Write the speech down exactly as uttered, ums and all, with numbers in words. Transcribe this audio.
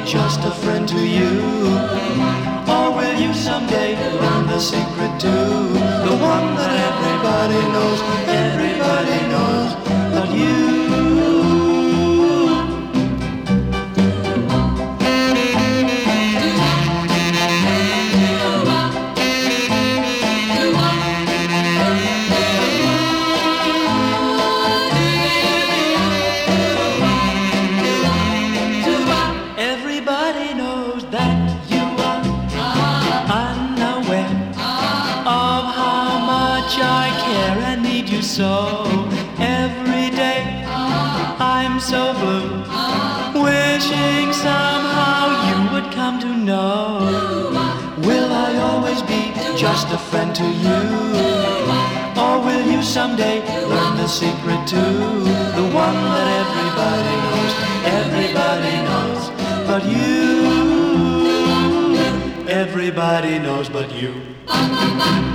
just a friend to you? Or will you someday learn the secret too? The one that everybody knows, everybody knows but you. Everybody knows that you are unaware of how much I care and need you so. Every day I'm so blue, wishing somehow you would come to know. Will I always be just a friend to you? Or will you someday learn the secret too? The one that everybody knows, everybody knows but you. Everybody knows but you.